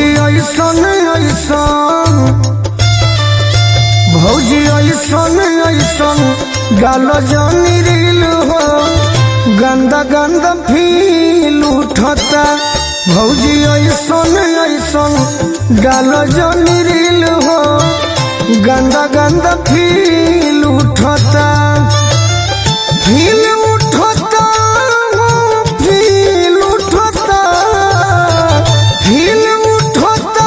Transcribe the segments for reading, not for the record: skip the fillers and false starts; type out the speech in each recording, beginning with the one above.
भौजी ऐसन ऐसन भौजी ऐसन ऐसन गाल जानी रील हो गंदा गंदा फील उठता। भौजी ऐसन ऐसन गाल जानी रील हो गंदा गंदा फील उठता। फील उठता फील उठता फील उठता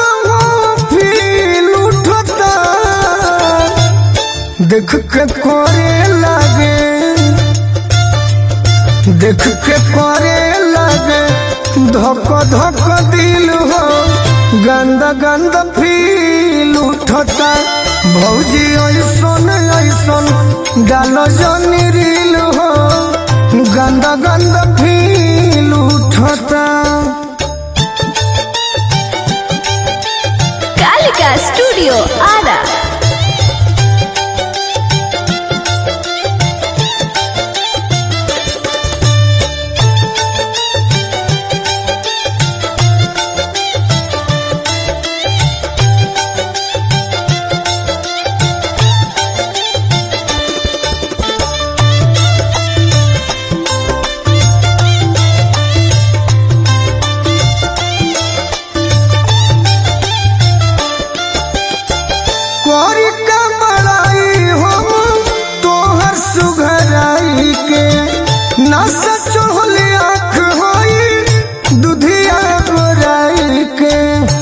फील उठता। देख के करे लगे देख के करे लगे धक धक दिल हो गंदा गंदा फील उठता। भौजी ऐसन ऐसन गाल जानी रील हो गंदा गंदा फील उठता। कालिका स्टूडियो आरा। कोरी का बड़ाई हम तोहर सुघराई के ना सचोल आँख होई दुधिया गोराई के।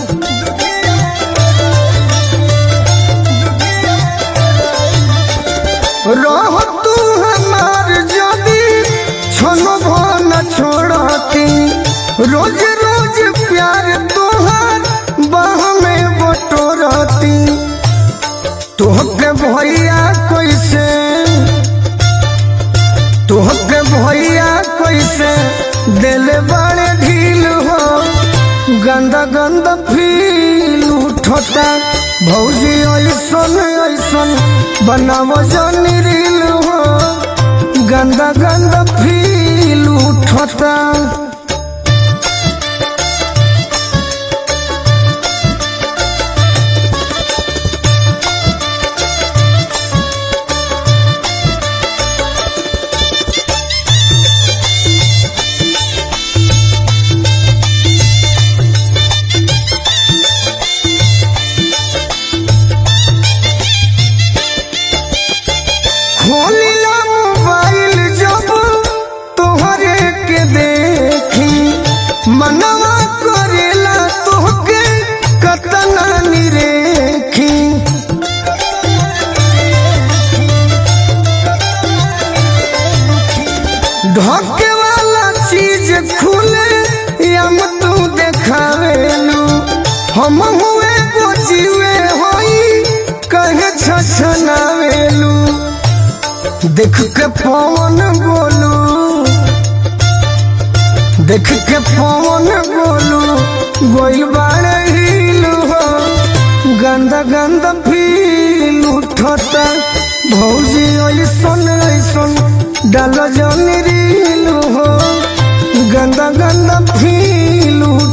रह तू हमार जदी छोनो न छोड़ती रोज रोज प्यार तोहर बाह में बटोरती। तोहके भैया कैसे तोहके भैया कैसे दिल बड़े ढील हो गंदा गंदा फील उठता। भौजी ऐसन ऐसन बनाव जानी रील हो गंदा गंदा फील उठता। खोलिला मोबाइल जब तोहरे के देखी मनवा करेला तोहके कतना निरेखी। ढके वाला चीज खुले हम तू देखावेलू हम हुए गोजीवे होई कहे छछनावेलू। देख के पवन बोलू देख के पवन बोलू गोइल बाड़े हिल हो गंदा गंदा फील उठता। भौजी ऐसन ऐसन डाल जानी रील हो गंदा गंदा फील उठता।